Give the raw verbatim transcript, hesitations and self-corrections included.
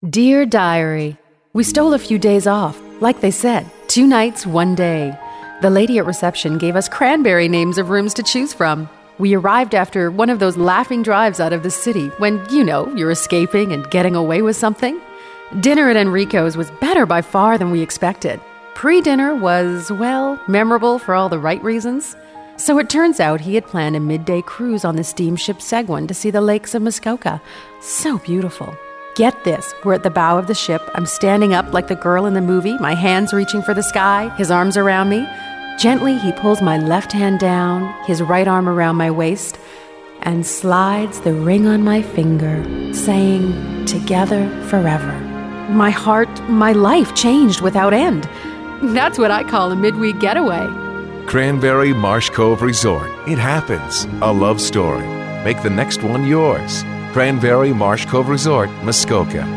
Dear Diary, we stole a few days off, like they said, two nights, one day. The lady at reception gave us cranberry names of rooms to choose from. We arrived after one of those laughing drives out of the city when, you know, you're escaping and getting away with something. Dinner at Enrico's was better by far than we expected. Pre-dinner was, well, memorable for all the right reasons. So it turns out he had planned a midday cruise on the steamship Seguin to see the lakes of Muskoka. So beautiful. Get this, we're at the bow of the ship. I'm standing up like the girl in the movie, my hands reaching for the sky, his arms around me. Gently, he pulls my left hand down, his right arm around my waist, and slides the ring on my finger, saying, "Together forever." My heart, my life changed without end. That's what I call a midweek getaway. Cranberry Marsh Cove Resort. It happens. A love story. Make the next one yours. Cranberry Marsh Cove Resort, Muskoka.